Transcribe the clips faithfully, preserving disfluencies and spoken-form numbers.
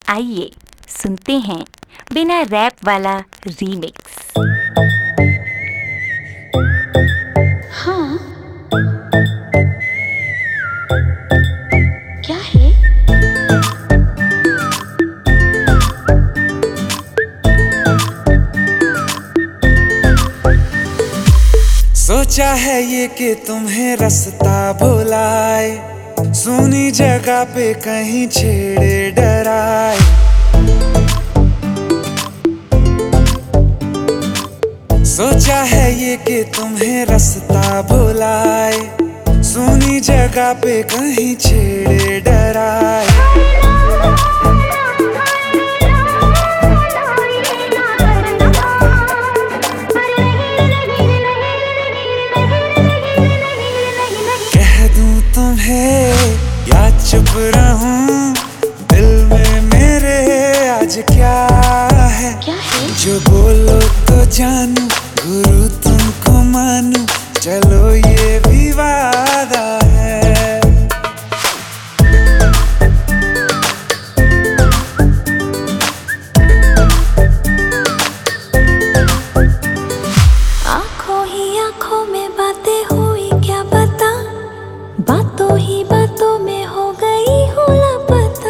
आइए सुनते हैं बिना रैप वाला रीमिक्स। हाँ, क्या है? सोचा है ये कि तुम्हें रास्ता भुलाए, सुनी जगह पे कहीं छेड़े डराए। सोचा है ये कि तुम्हें रास्ता भुलाए, सुनी जगह पे कहीं छेड़े डराए। तुम्हें या चुप रहूं, दिल में मेरे आज क्या है? क्या है? जो बोलो तो जानू, गुरु तुमको मानू, चलो ये भी वादा है। आँखों ही आँखों में बातें हुई, क्या पता बातों ही बातों में हो गई हूँ लापता।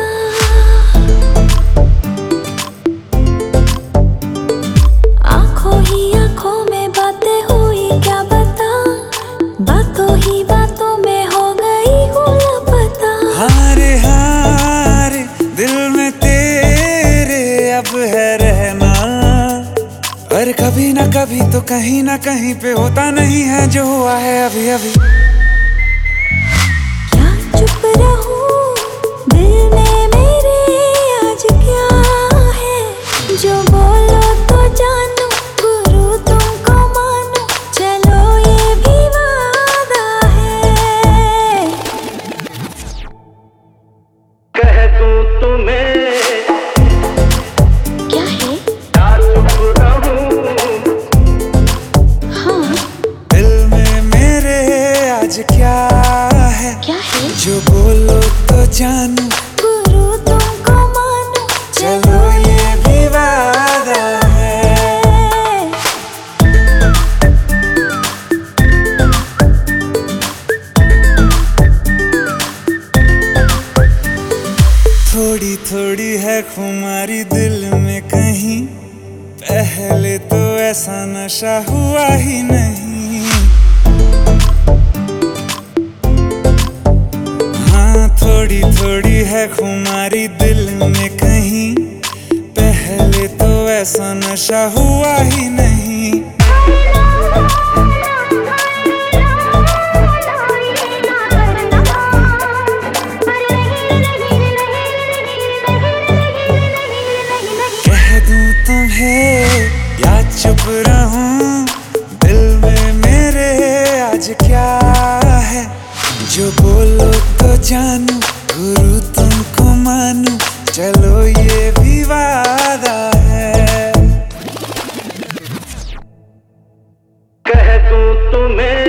आँखों ही आँखों में बातें हुई, क्या पता बातों ही बातों में हो गई हूँ लापता। हारे हारे दिल में तेरे अब है रहना, पर कभी ना कभी तो कहीं ना कहीं पे होता नहीं है जो हुआ है अभी अभी। चुप रहूं, दिल में मेरे आज क्या है? जो बोलो तो जानू, गुरु तुमको मानू, चलो ये भी वादा है। कह दूं तुम्हें क्या है? या चुप रहूं, हाँ, दिल में मेरे आज क्या है? क्या है? जो बोलो तो जानू, गुरु तुमको मानू, चलो ये भी वादा है। थोड़ी थोड़ी है खुमारी दिल में कहीं, पहले तो ऐसा नशा हुआ ही नहीं। हाँ, थोड़ी थोड़ी है खुमारी दिल में कहीं, पहले तो ऐसा नशा हुआ ही नहीं। कह दूं तुम्हें या चुप रहूं, दिल में मेरे आज क्या है? जो बोलो तो जानू, गुरु तुमको मानू, चलो ये भी वादा है। कह दूं तुम्हें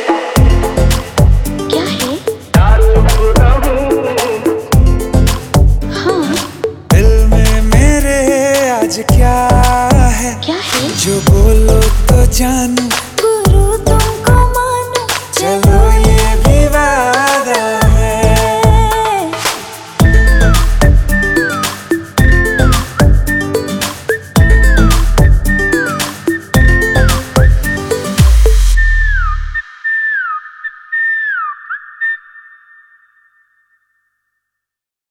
क्या है? या चुप रहूं, हाँ, दिल में मेरे आज क्या है? क्या है? जो बोलो तो जानू,